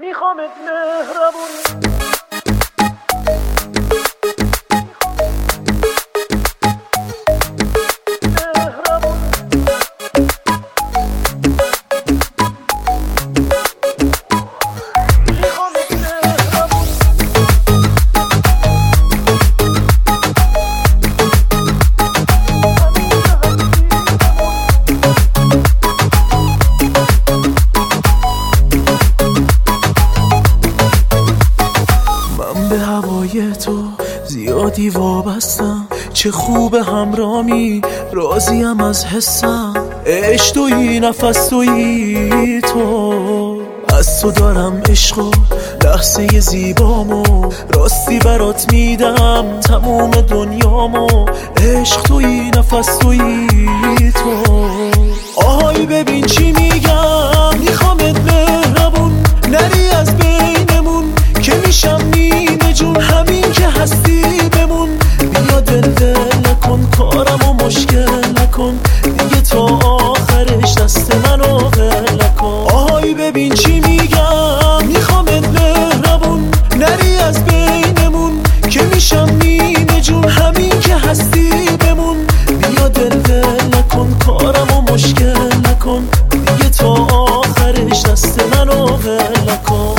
میخوامت مهربونی به هوای تو زیادی وابستم، چه خوب همرامی، راضیم از حسم. عشق تویی، نفس تویی، تو از تو دارم عشقو، لحظه زیبامو راستی برات میدم تموم دنیامو. عشق تویی، نفس تویی، تو آهای ببین چی میگم، میخوامت مهربون نری از بینمون که میشم نیمه جون. همین که هستی بمون، بیا دل نکن، کارمو مشکل نکن دیگه، تا آخرش دست منو ول نکن. آهای ببین چی میگم، میخوامت مهربون نری از بینمون که میشم نیمه جون. همین که هستی بمون، بیا دل نکن، کارمو مشکل نکن دیگه، تا آخرش دست منو ول نکن.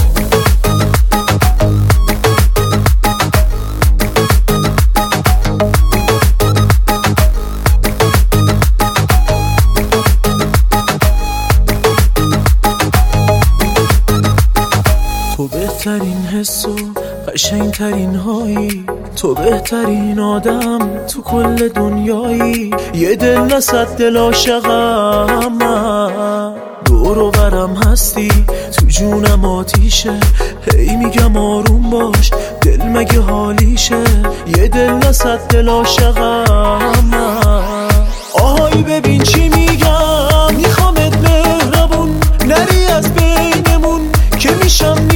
تو بهترین حس و قشنگترین هایی، تو بهترین آدم تو کل دنیایی. یه دل نصد دل عاشقم من، دور و برم هستی تو جونم آتیشه. هی میگم آروم باش دل مگه حالیشه، یه دل نصد دل عاشقم من. آهای ببین چی میگم، میخوامت مهربون نری از بینمون که میشم